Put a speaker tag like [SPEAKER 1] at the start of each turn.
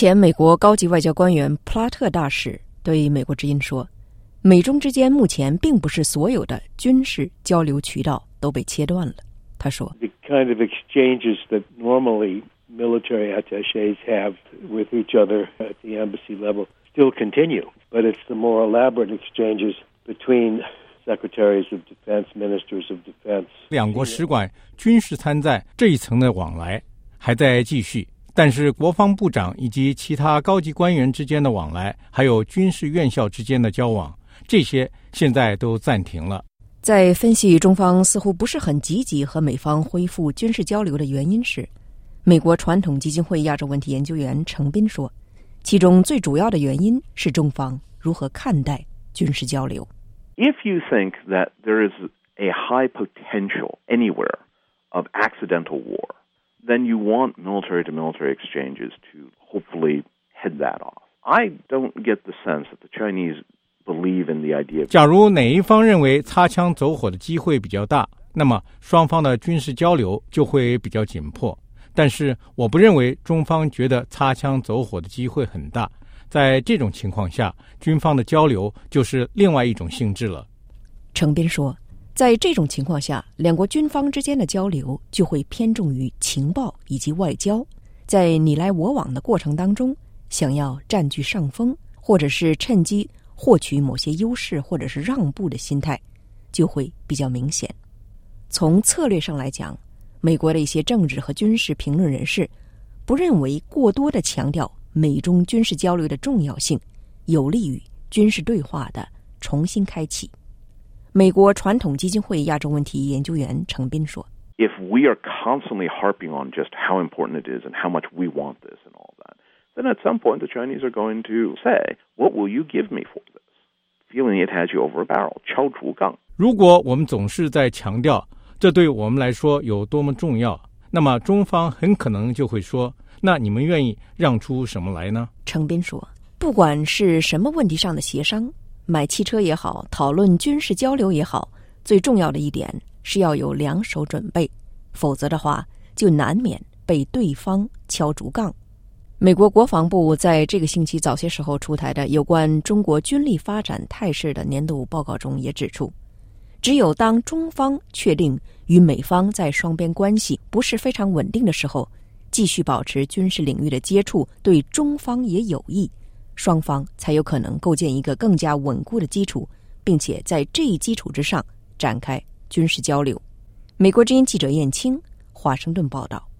[SPEAKER 1] 前美国高级外交官员普拉特大使对美国之音说，美中之间目前并不是所有的军事交流渠道都被切断了。他说
[SPEAKER 2] The kind of exchanges that normally military attachés have with each other at the embassy level still continue, but it's the more elaborate exchanges between secretaries of defense, ministers of defense.
[SPEAKER 3] 两国使馆军事参赞这一层的往来还在继续，但是国防部长以及其他高级官员之间的往来，还有军事院校之间的交往，这些现在都暂停了。
[SPEAKER 1] 在分析中方似乎不是很积极和美方恢复军事交流的原因时，美国传统基金会亚洲问题研究员程斌说，其中最主要的原因是中方如何看待军事交流。
[SPEAKER 4] If you think that there is a high potential anywhere of accidental war, then you want military-to-military exchanges to hopefully head that off. I don't get the sense that the Chinese believe in the idea of...
[SPEAKER 3] 假如哪一方认为擦枪走火的机会比较大，那么双方的军事交流就会比较紧迫。但是我不认为中方觉得擦枪走火的机会很大，在这种情况下，军方的交流就是另外一种性质了。
[SPEAKER 1] 程斌说，在这种情况下，两国军方之间的交流就会偏重于情报以及外交，在你来我往的过程当中，想要占据上风，或者是趁机获取某些优势或者是让步的心态就会比较明显。从策略上来讲，美国的一些政治和军事评论人士不认为过多的强调美中军事交流的重要性有利于军事对话的重新开启。美国传统基金会亚洲问题研究员程斌说，
[SPEAKER 4] If we are constantly harping on just how important it is and how much we want this and all that, then at some point the Chinese are going to say, what will you give me for this? Feeling it has you over a barrel, 敲竹杠。
[SPEAKER 3] 如果我们总是在强调这对我们来说有多么重要，那么中方很可能就会说，那你们愿意让出什么来呢？
[SPEAKER 1] 程斌说，不管是什么问题上的协商，买汽车也好，讨论军事交流也好，最重要的一点是要有两手准备，否则的话就难免被对方敲竹杠。美国国防部在这个星期早些时候出台的有关中国军力发展态势的年度报告中也指出，只有当中方确定与美方在双边关系不是非常稳定的时候，继续保持军事领域的接触对中方也有益，双方才有可能构建一个更加稳固的基础，并且在这一基础之上展开军事交流。美国之音记者燕青华盛顿报道。